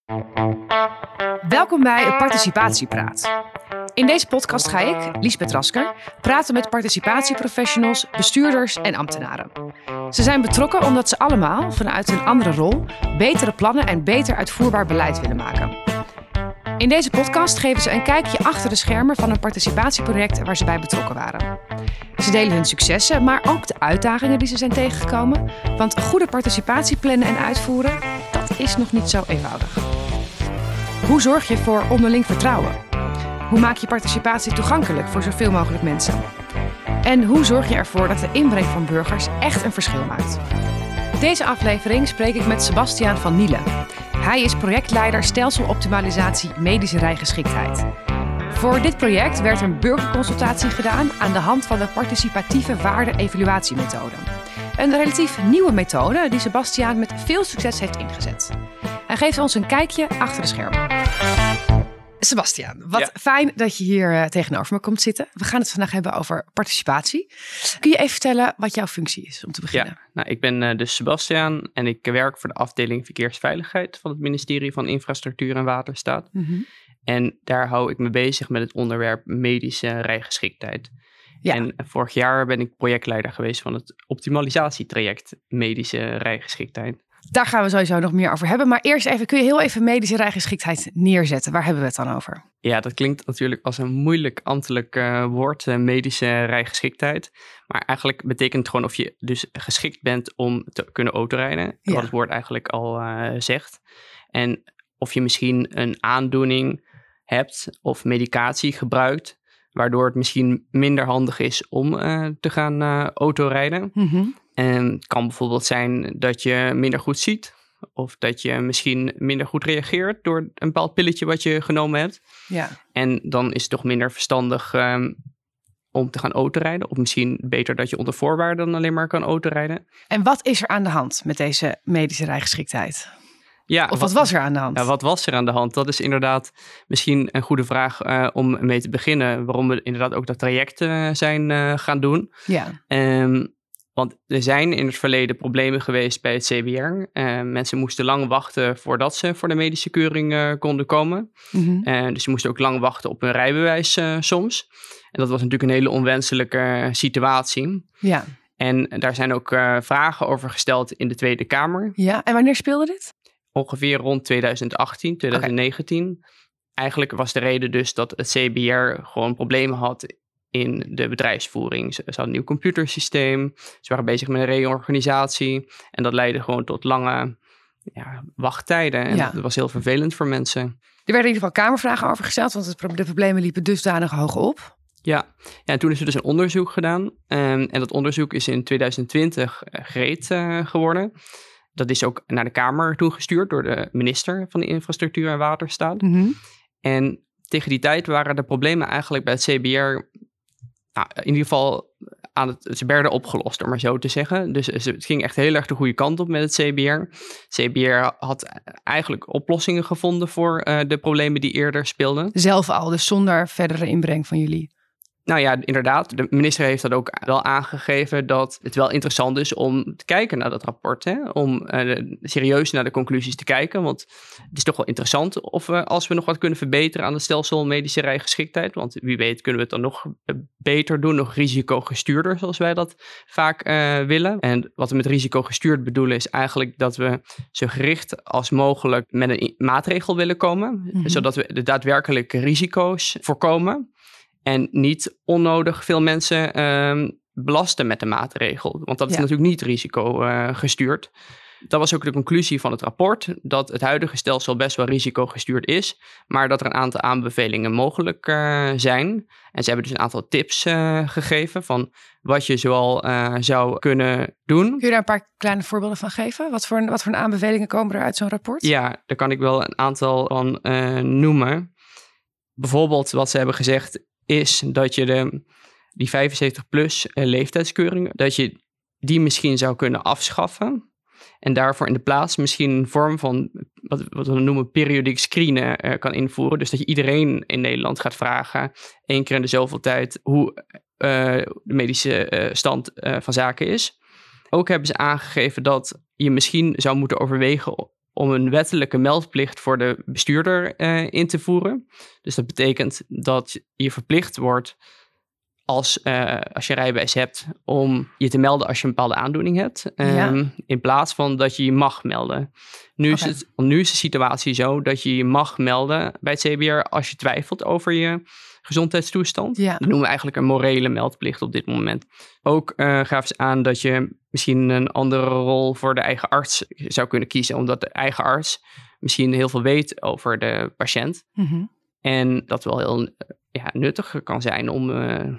Welkom bij Participatiepraat. In deze podcast ga ik, Liesbeth Rasker, praten met participatieprofessionals, bestuurders en ambtenaren. Ze zijn betrokken omdat ze allemaal, vanuit een andere rol, betere plannen en beter uitvoerbaar beleid willen maken. In deze podcast geven ze een kijkje achter de schermen van een participatieproject waar ze bij betrokken waren. Ze delen hun successen, maar ook de uitdagingen die ze zijn tegengekomen. Want goede participatie plannen en uitvoeren, dat is nog niet zo eenvoudig. Hoe zorg je voor onderling vertrouwen? Hoe maak je participatie toegankelijk voor zoveel mogelijk mensen? En hoe zorg je ervoor dat de inbreng van burgers echt een verschil maakt? Deze aflevering spreek ik met Sebastiaan van Nielen. Hij is projectleider stelseloptimalisatie medische rijgeschiktheid. Voor dit project werd een burgerconsultatie gedaan aan de hand van de participatieve waarde-evaluatiemethode. Een relatief nieuwe methode die Sebastiaan met veel succes heeft ingezet. Hij geeft ons een kijkje achter de schermen. Sebastiaan, wat fijn dat je hier tegenover me komt zitten. We gaan het vandaag hebben over participatie. Kun je even vertellen wat jouw functie is om te beginnen? Ja, ik ben dus Sebastiaan en ik werk voor de afdeling Verkeersveiligheid van het ministerie van Infrastructuur en Waterstaat. Mm-hmm. En daar hou ik me bezig met het onderwerp medische rijgeschiktheid. Ja. En vorig jaar ben ik projectleider geweest van het optimalisatietraject medische rijgeschiktheid. Daar gaan we sowieso nog meer over hebben. Maar eerst even, kun je heel even medische rijgeschiktheid neerzetten? Waar hebben we het dan over? Ja, dat klinkt natuurlijk als een moeilijk ambtelijk woord, medische rijgeschiktheid. Maar eigenlijk betekent het gewoon of je dus geschikt bent om te kunnen autorijden. Ja. Wat het woord eigenlijk al zegt. En of je misschien een aandoening hebt of medicatie gebruikt, waardoor het misschien minder handig is om te gaan autorijden. Mm-hmm. En het kan bijvoorbeeld zijn dat je minder goed ziet. Of dat je misschien minder goed reageert door een bepaald pilletje wat je genomen hebt. Ja. En dan is het toch minder verstandig om te gaan autorijden. Of misschien beter dat je onder voorwaarden dan alleen maar kan autorijden. En wat is er aan de hand met deze medische rijgeschiktheid? Ja, of wat was er aan de hand? Ja, wat was er aan de hand? Dat is inderdaad misschien een goede vraag om mee te beginnen. Waarom we inderdaad ook dat traject zijn gaan doen. Ja. Want er zijn in het verleden problemen geweest bij het CBR. Mensen moesten lang wachten voordat ze voor de medische keuring konden komen. Mm-hmm. Dus ze moesten ook lang wachten op hun rijbewijs soms. En dat was natuurlijk een hele onwenselijke situatie. Ja. En daar zijn ook vragen over gesteld in de Tweede Kamer. Ja, en wanneer speelde dit? Ongeveer rond 2018, 2019. Okay. Eigenlijk was de reden dus dat het CBR gewoon problemen had in de bedrijfsvoering. Ze hadden een nieuw computersysteem. Ze waren bezig met een reorganisatie. En dat leidde gewoon tot lange wachttijden. En dat was heel vervelend voor mensen. Er werden in ieder geval kamervragen over gesteld, want de problemen liepen dusdanig hoog op. Ja, en toen is er dus een onderzoek gedaan. En dat onderzoek is in 2020 gereed geworden. Dat is ook naar de Kamer toen gestuurd door de minister van de Infrastructuur en Waterstaat. Mm-hmm. En tegen die tijd waren de problemen eigenlijk bij het CBR in ieder geval ze werden opgelost, om maar zo te zeggen. Dus het ging echt heel erg de goede kant op met het CBR. Het CBR had eigenlijk oplossingen gevonden voor de problemen die eerder speelden. Zelf al, dus zonder verdere inbreng van jullie? Nou ja, inderdaad. De minister heeft dat ook wel aangegeven dat het wel interessant is om te kijken naar dat rapport. Hè? Om serieus naar de conclusies te kijken. Want het is toch wel interessant of als we nog wat kunnen verbeteren aan het stelsel medische rijgeschiktheid. Want wie weet kunnen we het dan nog beter doen, nog risicogestuurder zoals wij dat vaak willen. En wat we met risicogestuurd bedoelen is eigenlijk dat we zo gericht als mogelijk met een maatregel willen komen. Mm-hmm. Zodat we de daadwerkelijke risico's voorkomen. En niet onnodig veel mensen belasten met de maatregel. Want dat is natuurlijk niet risicogestuurd. Dat was ook de conclusie van het rapport. Dat het huidige stelsel best wel risicogestuurd is. Maar dat er een aantal aanbevelingen mogelijk zijn. En ze hebben dus een aantal tips gegeven van wat je zoal zou kunnen doen. Kun je daar een paar kleine voorbeelden van geven? Wat voor aanbevelingen komen er uit zo'n rapport? Ja, daar kan ik wel een aantal van noemen. Bijvoorbeeld wat ze hebben gezegd is dat je die 75-plus leeftijdskeuring, dat je die misschien zou kunnen afschaffen. En daarvoor in de plaats misschien een vorm van wat we noemen periodiek screenen kan invoeren. Dus dat je iedereen in Nederland gaat vragen, 1 keer in de zoveel tijd, hoe de medische stand van zaken is. Ook hebben ze aangegeven dat je misschien zou moeten overwegen om een wettelijke meldplicht voor de bestuurder in te voeren. Dus dat betekent dat je verplicht wordt als je rijbewijs hebt om je te melden als je een bepaalde aandoening hebt. In plaats van dat je je mag melden. Nu is de situatie zo dat je je mag melden bij het CBR als je twijfelt over je gezondheidstoestand. Ja. Dat noemen we eigenlijk een morele meldplicht op dit moment. Ook gaven ze aan dat je misschien een andere rol voor de eigen arts zou kunnen kiezen. Omdat de eigen arts misschien heel veel weet over de patiënt. Mm-hmm. En dat wel heel nuttig kan zijn om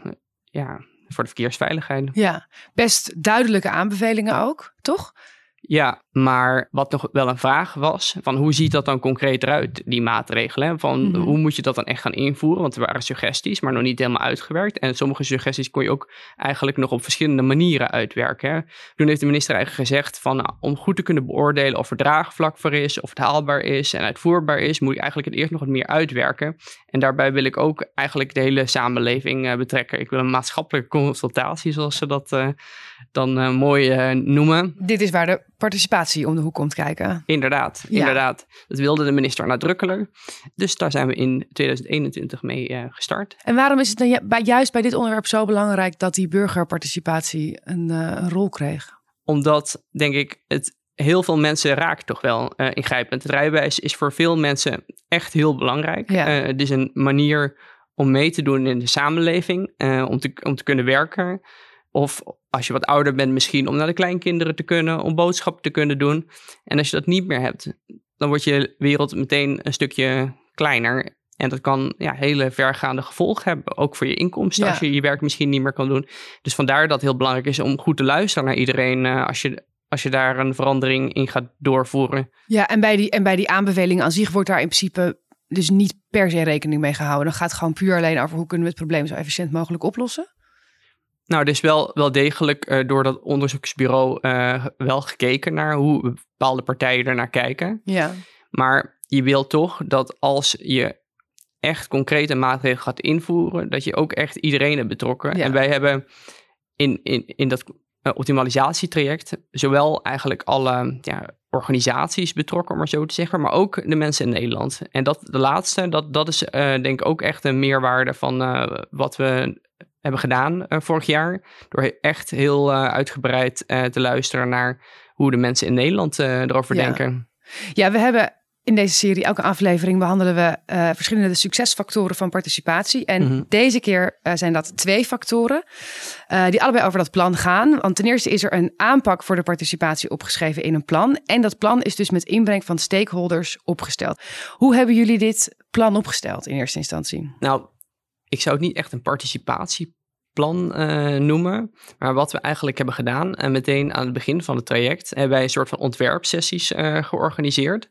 voor de verkeersveiligheid. Ja, best duidelijke aanbevelingen ook, toch? Ja, maar wat nog wel een vraag was, van hoe ziet dat dan concreet eruit, die maatregelen? Van hoe moet je dat dan echt gaan invoeren? Want er waren suggesties, maar nog niet helemaal uitgewerkt. En sommige suggesties kon je ook eigenlijk nog op verschillende manieren uitwerken. Hè? Toen heeft de minister eigenlijk gezegd van om goed te kunnen beoordelen of er draagvlak voor is, of het haalbaar is en uitvoerbaar is, moet je eigenlijk het eerst nog wat meer uitwerken. En daarbij wil ik ook eigenlijk de hele samenleving betrekken. Ik wil een maatschappelijke consultatie, zoals ze dat dan mooi noemen. Dit is waar de participatie om de hoek komt kijken. Inderdaad. Dat wilde de minister nadrukkelijk. Dus daar zijn we in 2021 mee gestart. En waarom is het dan juist bij dit onderwerp zo belangrijk dat die burgerparticipatie een rol kreeg? Omdat, denk ik, het heel veel mensen raakt toch wel ingrijpend. Het rijbewijs is voor veel mensen echt heel belangrijk. Ja. Het is een manier om mee te doen in de samenleving, om te kunnen werken. Of als je wat ouder bent misschien om naar de kleinkinderen te kunnen, om boodschappen te kunnen doen. En als je dat niet meer hebt, dan wordt je wereld meteen een stukje kleiner. En dat kan hele vergaande gevolgen hebben, ook voor je inkomsten, als je je werk misschien niet meer kan doen. Dus vandaar dat het heel belangrijk is om goed te luisteren naar iedereen als je daar een verandering in gaat doorvoeren. Ja, en bij die aanbevelingen aan zich wordt daar in principe dus niet per se rekening mee gehouden. Dan gaat het gewoon puur alleen over hoe kunnen we het probleem zo efficiënt mogelijk oplossen. Nou, er is wel degelijk door dat onderzoeksbureau wel gekeken naar hoe bepaalde partijen ernaar kijken. Ja. Maar je wil toch dat als je echt concrete maatregelen gaat invoeren, dat je ook echt iedereen hebt betrokken. Ja. En wij hebben in dat optimalisatietraject zowel eigenlijk alle organisaties betrokken, om maar zo te zeggen, maar ook de mensen in Nederland. En de laatste, dat is denk ik ook echt een meerwaarde van wat we hebben gedaan vorig jaar. Door echt heel uitgebreid te luisteren naar hoe de mensen in Nederland erover denken. Ja, we hebben in deze serie, elke aflevering, behandelen we verschillende succesfactoren van participatie. En deze keer zijn dat 2 factoren die allebei over dat plan gaan. Want ten eerste is er een aanpak voor de participatie opgeschreven in een plan. En dat plan is dus met inbreng van stakeholders opgesteld. Hoe hebben jullie dit plan opgesteld in eerste instantie? Nou, ik zou het niet echt een participatieplan noemen. Maar wat we eigenlijk hebben gedaan, en meteen aan het begin van het traject, hebben wij een soort van ontwerpsessies georganiseerd.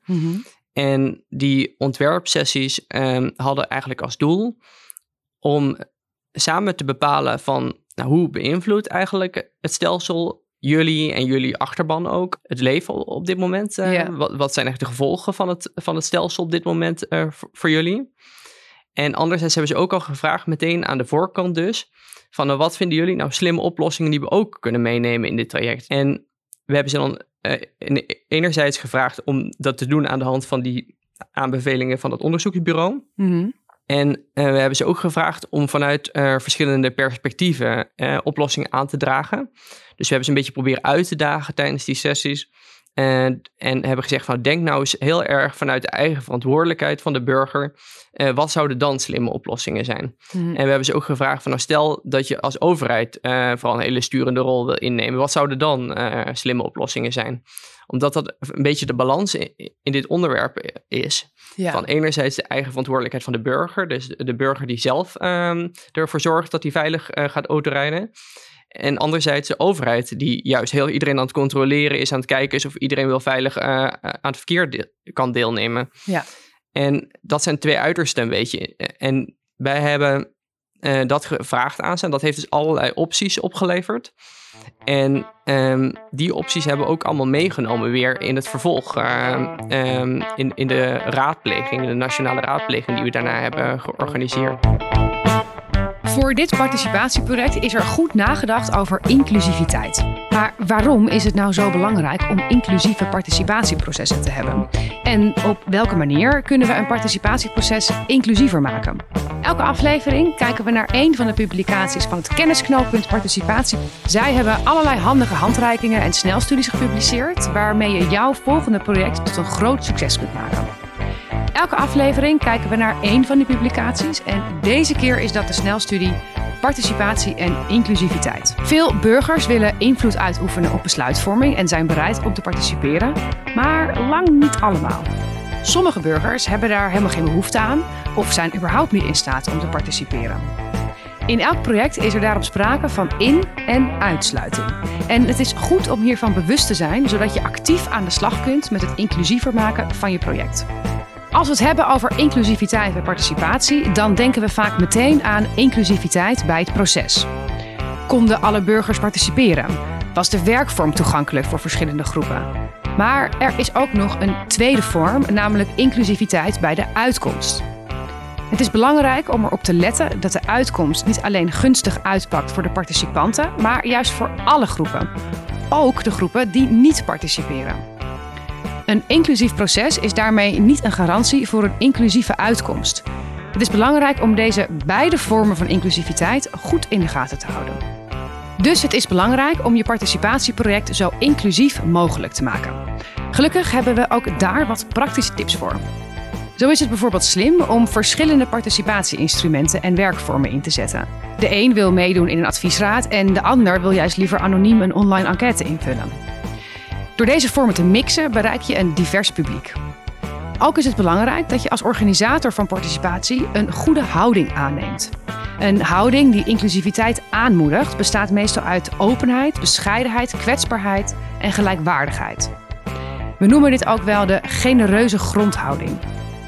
En die ontwerpsessies hadden eigenlijk als doel om samen te bepalen van hoe beïnvloedt eigenlijk het stelsel jullie en jullie achterban ook het leven op dit moment. Wat zijn eigenlijk de gevolgen van het stelsel op dit moment voor jullie? En anderzijds hebben ze ook al gevraagd, meteen aan de voorkant dus, van wat vinden jullie nou slimme oplossingen die we ook kunnen meenemen in dit traject? En we hebben ze dan enerzijds gevraagd om dat te doen aan de hand van die aanbevelingen van het onderzoeksbureau. En we hebben ze ook gevraagd om vanuit verschillende perspectieven oplossingen aan te dragen. Dus we hebben ze een beetje proberen uit te dagen tijdens die sessies. En hebben gezegd van denk nou eens heel erg vanuit de eigen verantwoordelijkheid van de burger. Wat zouden dan slimme oplossingen zijn? En we hebben ze ook gevraagd van stel dat je als overheid vooral een hele sturende rol wil innemen. Wat zouden dan slimme oplossingen zijn? Omdat dat een beetje de balans in dit onderwerp is. Ja. Van enerzijds de eigen verantwoordelijkheid van de burger. Dus de burger die zelf ervoor zorgt dat hij veilig gaat autorijden. En anderzijds de overheid die juist heel iedereen aan het controleren is, aan het kijken is of iedereen wel veilig aan het verkeer kan deelnemen. Ja. En dat zijn 2 uitersten een beetje. En wij hebben dat gevraagd aan ze. En dat heeft dus allerlei opties opgeleverd. En die opties hebben we ook allemaal meegenomen weer in het vervolg. In de raadpleging, de nationale raadpleging die we daarna hebben georganiseerd. Voor dit participatieproject is er goed nagedacht over inclusiviteit. Maar waarom is het nou zo belangrijk om inclusieve participatieprocessen te hebben? En op welke manier kunnen we een participatieproces inclusiever maken? Elke aflevering kijken we naar één van de publicaties van het kennisknooppunt Participatie. Zij hebben allerlei handige handreikingen en snelstudies gepubliceerd, waarmee je jouw volgende project tot een groot succes kunt maken. Elke aflevering kijken we naar één van die publicaties en deze keer is dat de snelstudie Participatie en Inclusiviteit. Veel burgers willen invloed uitoefenen op besluitvorming en zijn bereid om te participeren, maar lang niet allemaal. Sommige burgers hebben daar helemaal geen behoefte aan of zijn überhaupt niet in staat om te participeren. In elk project is er daarop sprake van in- en uitsluiting. En het is goed om hiervan bewust te zijn, zodat je actief aan de slag kunt met het inclusiever maken van je project. Als we het hebben over inclusiviteit bij participatie, dan denken we vaak meteen aan inclusiviteit bij het proces. Konden alle burgers participeren? Was de werkvorm toegankelijk voor verschillende groepen? Maar er is ook nog een tweede vorm, namelijk inclusiviteit bij de uitkomst. Het is belangrijk om erop te letten dat de uitkomst niet alleen gunstig uitpakt voor de participanten, maar juist voor alle groepen. Ook de groepen die niet participeren. Een inclusief proces is daarmee niet een garantie voor een inclusieve uitkomst. Het is belangrijk om deze beide vormen van inclusiviteit goed in de gaten te houden. Dus het is belangrijk om je participatieproject zo inclusief mogelijk te maken. Gelukkig hebben we ook daar wat praktische tips voor. Zo is het bijvoorbeeld slim om verschillende participatieinstrumenten en werkvormen in te zetten. De een wil meedoen in een adviesraad en de ander wil juist liever anoniem een online enquête invullen. Door deze vormen te mixen bereik je een divers publiek. Ook is het belangrijk dat je als organisator van participatie een goede houding aanneemt. Een houding die inclusiviteit aanmoedigt bestaat meestal uit openheid, bescheidenheid, kwetsbaarheid en gelijkwaardigheid. We noemen dit ook wel de genereuze grondhouding.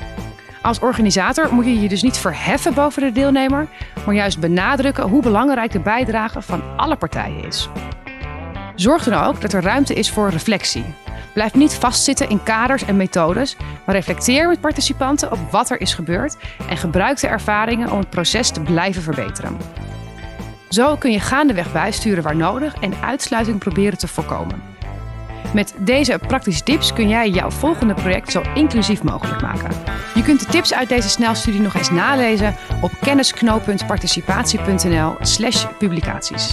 Als organisator moet je je dus niet verheffen boven de deelnemer, maar juist benadrukken hoe belangrijk de bijdrage van alle partijen is. Zorg dan ook dat er ruimte is voor reflectie. Blijf niet vastzitten in kaders en methodes, maar reflecteer met participanten op wat er is gebeurd en gebruik de ervaringen om het proces te blijven verbeteren. Zo kun je gaandeweg bijsturen waar nodig en uitsluiting proberen te voorkomen. Met deze praktische tips kun jij jouw volgende project zo inclusief mogelijk maken. Je kunt de tips uit deze snelstudie nog eens nalezen op kennisknooppuntparticipatie.nl/publicaties.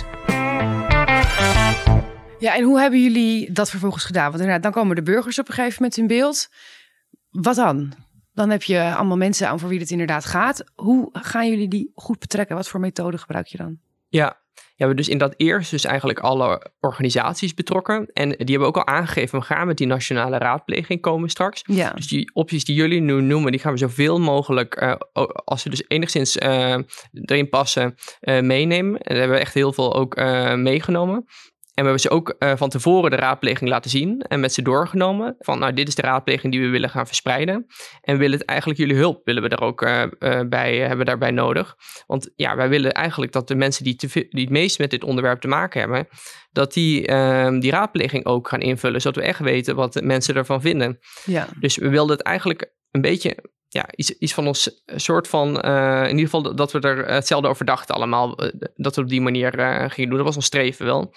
Ja, en hoe hebben jullie dat vervolgens gedaan? Want inderdaad, dan komen de burgers op een gegeven moment in beeld. Wat dan? Dan heb je allemaal mensen aan voor wie het inderdaad gaat. Hoe gaan jullie die goed betrekken? Wat voor methode gebruik je dan? Ja, we hebben dus in dat eerst dus eigenlijk alle organisaties betrokken. En die hebben ook al aangegeven, we gaan met die nationale raadpleging komen straks. Ja. Dus die opties die jullie nu noemen, die gaan we zoveel mogelijk, als ze dus enigszins erin passen, meenemen. En daar hebben we echt heel veel ook meegenomen. En we hebben ze ook van tevoren de raadpleging laten zien en met ze doorgenomen. Van nou, dit is de raadpleging die we willen gaan verspreiden. En we willen het eigenlijk jullie hulp willen we daar ook hebben daarbij nodig. Want ja, wij willen eigenlijk dat de mensen die het meest met dit onderwerp te maken hebben, dat die raadpleging ook gaan invullen. Zodat we echt weten wat de mensen ervan vinden. Ja. Dus we wilden het eigenlijk een beetje, ja, iets van ons soort van, in ieder geval dat we er hetzelfde over dachten allemaal. Dat we op die manier gingen doen. Dat was ons streven wel.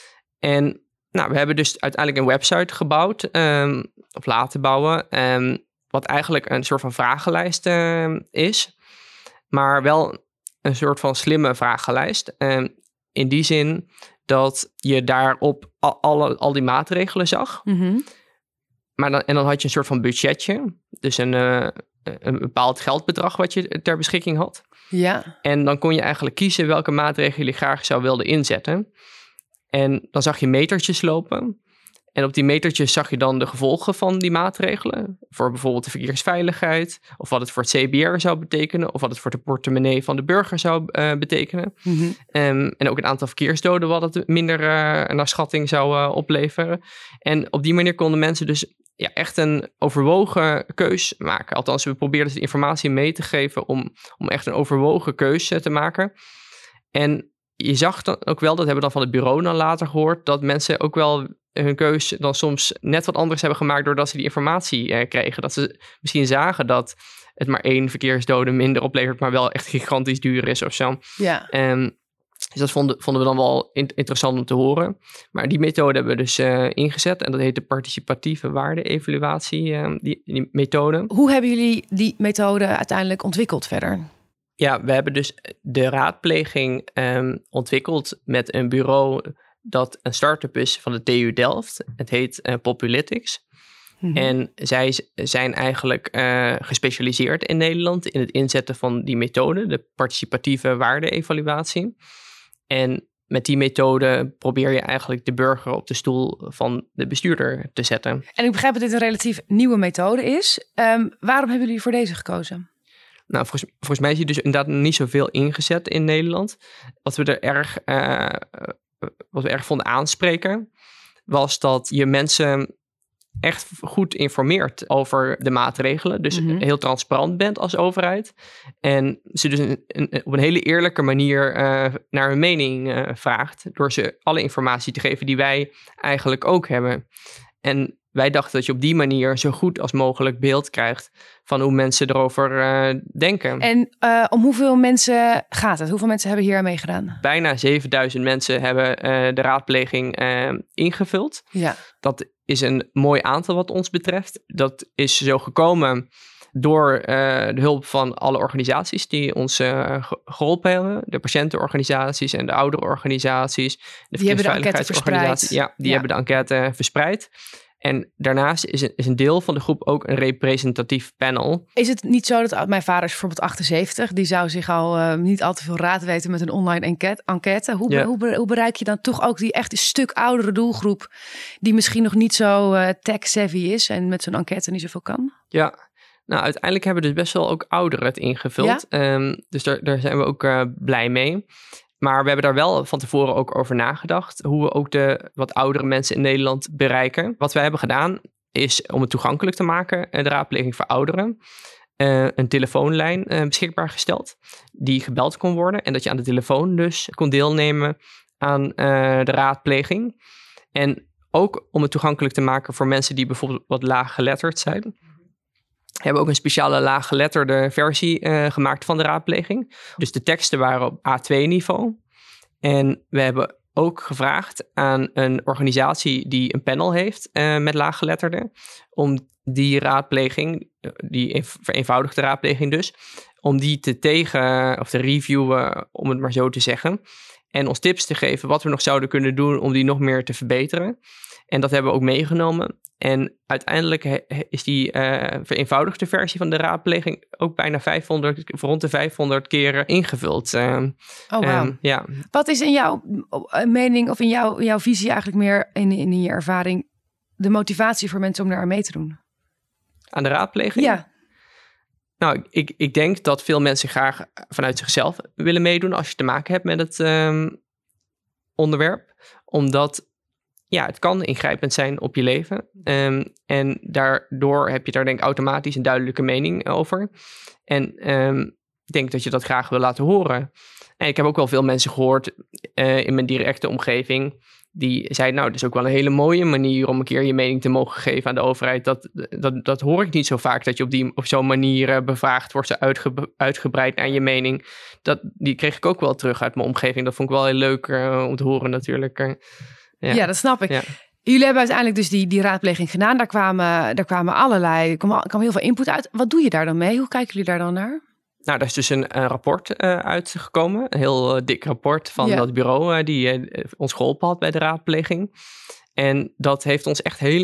En nou, we hebben dus uiteindelijk een website gebouwd, of laten bouwen, wat eigenlijk een soort van vragenlijst is, maar wel een soort van slimme vragenlijst. In die zin dat je daarop al die maatregelen zag. Mm-hmm. Maar dan had je een soort van budgetje, dus een bepaald geldbedrag wat je ter beschikking had. Ja. En dan kon je eigenlijk kiezen welke maatregelen je graag zou willen inzetten. En dan zag je metertjes lopen. En op die metertjes zag je dan de gevolgen van die maatregelen. Voor bijvoorbeeld de verkeersveiligheid. Of wat het voor het CBR zou betekenen. Of wat het voor de portemonnee van de burger zou betekenen. Mm-hmm. En ook het aantal verkeersdoden wat het minder naar schatting zou opleveren. En op die manier konden mensen dus echt een overwogen keus maken. Althans, we probeerden de informatie mee te geven om echt een overwogen keus te maken. En je zag dan ook wel, dat hebben we dan van het bureau dan later gehoord, dat mensen ook wel hun keus dan soms net wat anders hebben gemaakt doordat ze die informatie kregen. Dat ze misschien zagen dat het maar 1 verkeersdode minder oplevert, maar wel echt gigantisch duur is of zo. Ja. Dus dat vonden we dan wel interessant om te horen. Maar die methode hebben we dus ingezet. En dat heet de participatieve waarde-evaluatie, die methode. Hoe hebben jullie die methode uiteindelijk ontwikkeld verder? Ja, we hebben dus de raadpleging ontwikkeld met een bureau dat een start-up is van de TU Delft. Het heet Populytics. Mm-hmm. En zij zijn eigenlijk gespecialiseerd in Nederland in het inzetten van die methode, de participatieve waarde-evaluatie. En met die methode probeer je eigenlijk de burger op de stoel van de bestuurder te zetten. En ik begrijp dat dit een relatief nieuwe methode is. Waarom hebben jullie voor deze gekozen? Nou, volgens mij is die dus inderdaad niet zoveel ingezet in Nederland. Wat we erg vonden aanspreken, was dat je mensen echt goed informeert over de maatregelen. Dus heel transparant bent als overheid. En ze dus op een hele eerlijke manier naar hun mening vraagt. Door ze alle informatie te geven die wij eigenlijk ook hebben. En wij dachten dat je op die manier zo goed als mogelijk beeld krijgt van hoe mensen erover denken. En om hoeveel mensen gaat het? Hoeveel mensen hebben hier aan meegedaan? Bijna 7000 mensen hebben de raadpleging ingevuld. Ja. Dat is een mooi aantal wat ons betreft. Dat is zo gekomen door de hulp van alle organisaties die ons geholpen hebben. De patiëntenorganisaties en de ouderenorganisaties. Die hebben de enquête verspreid. Ja, die hebben de enquête verspreid. En daarnaast is een deel van de groep ook een representatief panel. Is het niet zo dat mijn vader is bijvoorbeeld 78... die zou zich al niet al te veel raad weten met een online enquête. Hoe bereik je dan toch ook die echt een stuk oudere doelgroep... die misschien nog niet zo tech-savvy is en met zo'n enquête niet zoveel kan? Ja, nou uiteindelijk hebben dus best wel ook ouderen het ingevuld. Ja? Dus daar zijn we ook blij mee. Maar we hebben daar wel van tevoren ook over nagedacht. Hoe we ook de wat oudere mensen in Nederland bereiken. Wat wij hebben gedaan is om het toegankelijk te maken. De raadpleging voor ouderen. Een telefoonlijn beschikbaar gesteld. Die gebeld kon worden. En dat je aan de telefoon dus kon deelnemen aan de raadpleging. En ook om het toegankelijk te maken voor mensen die bijvoorbeeld wat laaggeletterd zijn. We hebben ook een speciale laaggeletterde versie gemaakt van de raadpleging. Dus de teksten waren op A2-niveau. En we hebben ook gevraagd aan een organisatie die een panel heeft met laaggeletterden. Om die raadpleging, die vereenvoudigde raadpleging dus, om die te reviewen, om het maar zo te zeggen. En ons tips te geven wat we nog zouden kunnen doen om die nog meer te verbeteren. En dat hebben we ook meegenomen. En uiteindelijk is die vereenvoudigde versie van de raadpleging ook bijna rond de 500 keren ingevuld. Wow. Ja. Wat is in jouw mening of in jouw visie eigenlijk meer in je ervaring de motivatie voor mensen om daar aan mee te doen? Aan de raadpleging? Ja. Nou, ik denk dat veel mensen graag vanuit zichzelf willen meedoen als je te maken hebt met het onderwerp. Omdat het kan ingrijpend zijn op je leven. En daardoor heb je daar denk ik automatisch een duidelijke mening over. En ik denk dat je dat graag wil laten horen. En ik heb ook wel veel mensen gehoord in mijn directe omgeving die zeiden, nou, dat is ook wel een hele mooie manier om een keer je mening te mogen geven aan de overheid. Dat hoor ik niet zo vaak, dat je op zo'n manier bevraagd wordt, uitgebreid naar je mening. Die kreeg ik ook wel terug uit mijn omgeving. Dat vond ik wel heel leuk om te horen natuurlijk. Ja, dat snap ik. Ja. Jullie hebben uiteindelijk dus die raadpleging gedaan. Daar kwam heel veel input uit. Wat doe je daar dan mee? Hoe kijken jullie daar dan naar? Nou, daar is dus een rapport uitgekomen. Een heel dik rapport van dat bureau die ons geholpen had bij de raadpleging. En dat heeft ons echt hele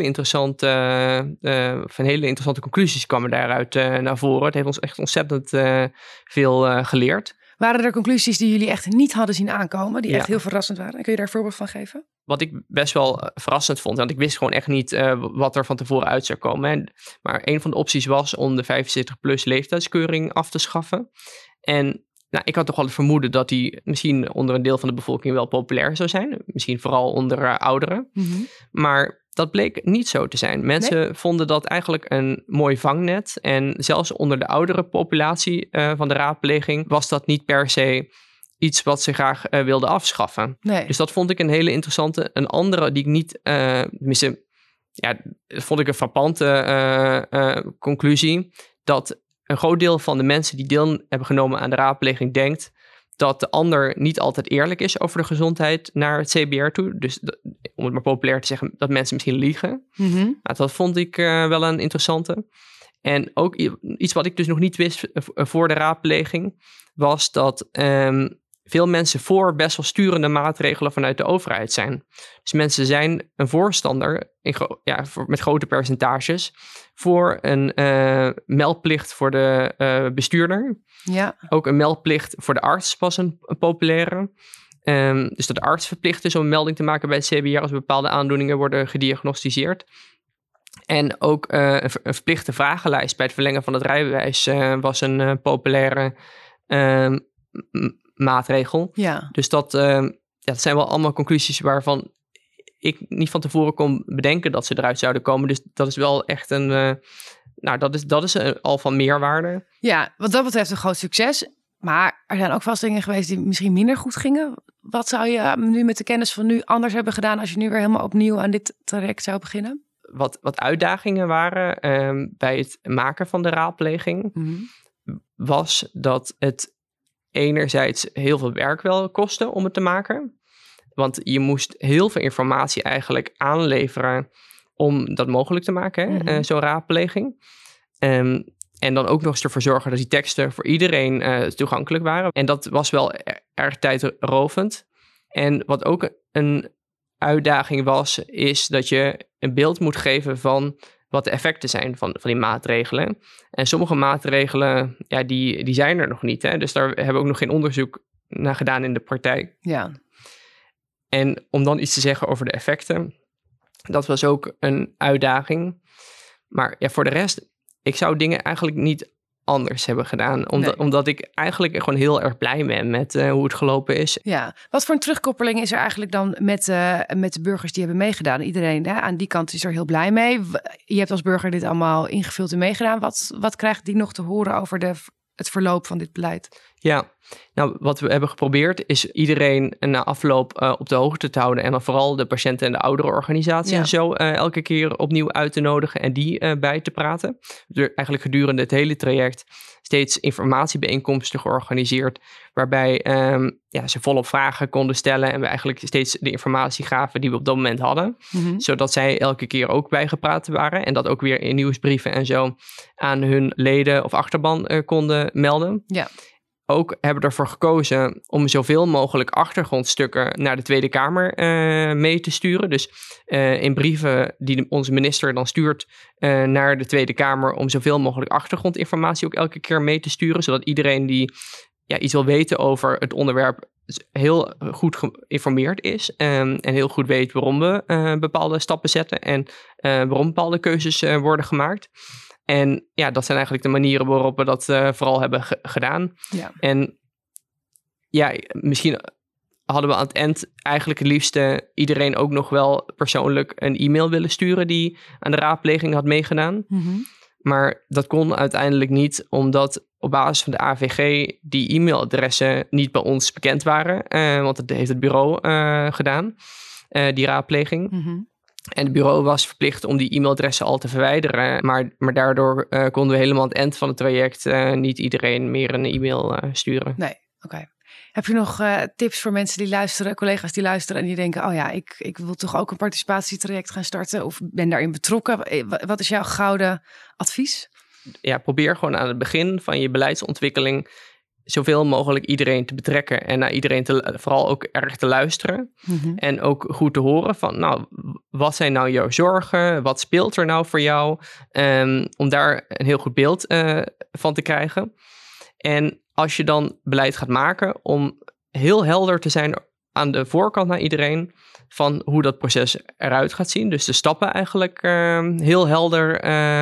interessante conclusies kwamen daaruit naar voren. Het heeft ons echt ontzettend veel geleerd. Waren er conclusies die jullie echt niet hadden zien aankomen, die echt heel verrassend waren? Kun je daar een voorbeeld van geven? Wat ik best wel verrassend vond, want ik wist gewoon echt niet wat er van tevoren uit zou komen. Maar een van de opties was om de 75+ leeftijdskeuring af te schaffen. En ik had toch wel het vermoeden dat die misschien onder een deel van de bevolking wel populair zou zijn. Misschien vooral onder ouderen. Mm-hmm. Maar dat bleek niet zo te zijn. Mensen vonden dat eigenlijk een mooi vangnet. En zelfs onder de oudere populatie van de raadpleging was dat niet per se iets wat ze graag wilden afschaffen. Nee. Dus dat vond ik een hele interessante. Een andere die ik niet... tenminste, vond ik een frappante conclusie. Dat een groot deel van de mensen die deel hebben genomen aan de raadpleging denkt dat de ander niet altijd eerlijk is over de gezondheid naar het CBR toe. Dus om het maar populair te zeggen, dat mensen misschien liegen. Mm-hmm. Dat vond ik wel een interessante. En ook iets wat ik dus nog niet wist voor de raadpleging, was dat veel mensen voor best wel sturende maatregelen vanuit de overheid zijn. Dus mensen zijn een voorstander, met grote percentages, voor een meldplicht voor de bestuurder. Ja. Ook een meldplicht voor de arts was een populaire. Dus dat de arts verplicht is om een melding te maken bij het CBR als bepaalde aandoeningen worden gediagnosticeerd. En ook een verplichte vragenlijst bij het verlengen van het rijbewijs was een populaire maatregel. Ja. Dus dat zijn wel allemaal conclusies waarvan ik niet van tevoren kon bedenken dat ze eruit zouden komen. Dus dat is wel echt dat is al van meerwaarde. Ja, wat dat betreft een groot succes. Maar er zijn ook vast dingen geweest die misschien minder goed gingen. Wat zou je nu met de kennis van nu anders hebben gedaan als je nu weer helemaal opnieuw aan dit traject zou beginnen? Wat uitdagingen waren bij het maken van de raadpleging, was dat het enerzijds heel veel werk wel kostte om het te maken. Want je moest heel veel informatie eigenlijk aanleveren om dat mogelijk te maken, zo'n raadpleging. En dan ook nog eens ervoor zorgen dat die teksten voor iedereen toegankelijk waren. En dat was wel erg tijdrovend. En wat ook een uitdaging was, is dat je een beeld moet geven van wat de effecten zijn van die maatregelen. En sommige maatregelen, die zijn er nog niet. Hè? Dus daar hebben we ook nog geen onderzoek naar gedaan in de praktijk. Ja. En om dan iets te zeggen over de effecten, dat was ook een uitdaging. Maar voor de rest, ik zou dingen eigenlijk niet anders hebben gedaan. Omdat ik eigenlijk gewoon heel erg blij ben met hoe het gelopen is. Ja, wat voor een terugkoppeling is er eigenlijk dan met de burgers die hebben meegedaan? Iedereen aan die kant is er heel blij mee. Je hebt als burger dit allemaal ingevuld en meegedaan. Wat krijgt die nog te horen over het verloop van dit beleid? Ja, nou wat we hebben geprobeerd is iedereen na afloop op de hoogte te houden. En dan vooral de patiënten en de ouderenorganisaties en zo elke keer opnieuw uit te nodigen en die bij te praten. Dus eigenlijk gedurende het hele traject steeds informatiebijeenkomsten georganiseerd. Waarbij ze volop vragen konden stellen en we eigenlijk steeds de informatie gaven die we op dat moment hadden. Mm-hmm. Zodat zij elke keer ook bijgepraat waren. En dat ook weer in nieuwsbrieven en zo aan hun leden of achterban konden melden. Ja. Ook hebben we ervoor gekozen om zoveel mogelijk achtergrondstukken naar de Tweede Kamer mee te sturen. Dus in brieven die onze minister dan stuurt naar de Tweede Kamer om zoveel mogelijk achtergrondinformatie ook elke keer mee te sturen. Zodat iedereen die iets wil weten over het onderwerp heel goed geïnformeerd is. En heel goed weet waarom we bepaalde stappen zetten en waarom bepaalde keuzes worden gemaakt. En dat zijn eigenlijk de manieren waarop we dat vooral hebben gedaan. Ja. En misschien hadden we aan het eind eigenlijk het liefste iedereen ook nog wel persoonlijk een e-mail willen sturen die aan de raadpleging had meegedaan. Mm-hmm. Maar dat kon uiteindelijk niet, omdat op basis van de AVG die e-mailadressen niet bij ons bekend waren. Want dat heeft het bureau gedaan, die raadpleging. Mm-hmm. En het bureau was verplicht om die e-mailadressen al te verwijderen. Maar daardoor konden we helemaal aan het eind van het traject niet iedereen meer een e-mail sturen. Nee, oké. Heb je nog tips voor mensen die luisteren, collega's die luisteren en die denken, ik wil toch ook een participatietraject gaan starten of ben daarin betrokken? Wat is jouw gouden advies? Ja, probeer gewoon aan het begin van je beleidsontwikkeling zoveel mogelijk iedereen te betrekken en naar iedereen vooral ook erg te luisteren. Mm-hmm. En ook goed te horen van, wat zijn nou jouw zorgen? Wat speelt er nou voor jou? Om daar een heel goed beeld van te krijgen. En als je dan beleid gaat maken, om heel helder te zijn aan de voorkant naar iedereen van hoe dat proces eruit gaat zien. Dus de stappen eigenlijk heel helder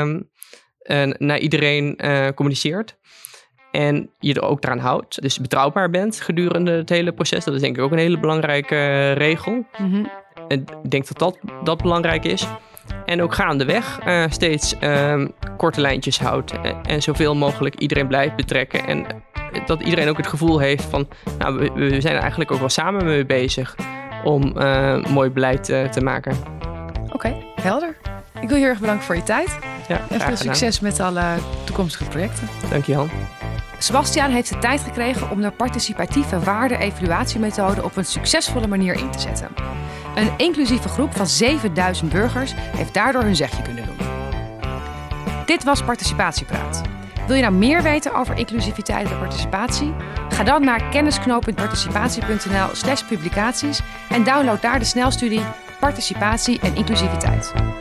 naar iedereen communiceert. En je er ook eraan houdt. Dus betrouwbaar bent gedurende het hele proces. Dat is denk ik ook een hele belangrijke regel. Mm-hmm. En ik denk dat belangrijk is. En ook gaandeweg steeds korte lijntjes houdt. En zoveel mogelijk iedereen blijft betrekken. En dat iedereen ook het gevoel heeft van, nou, we zijn er eigenlijk ook wel samen mee bezig om mooi beleid te maken. Oké, helder. Ik wil je heel erg bedanken voor je tijd. Ja, en veel succes met alle toekomstige projecten. Dank je, Han. Sebastiaan heeft de tijd gekregen om de participatieve waarde-evaluatiemethode op een succesvolle manier in te zetten. Een inclusieve groep van 7000 burgers heeft daardoor hun zegje kunnen doen. Dit was Participatiepraat. Wil je nou meer weten over inclusiviteit en participatie? Ga dan naar kennisknoop.participatie.nl/publicaties en download daar de snelstudie Participatie en Inclusiviteit.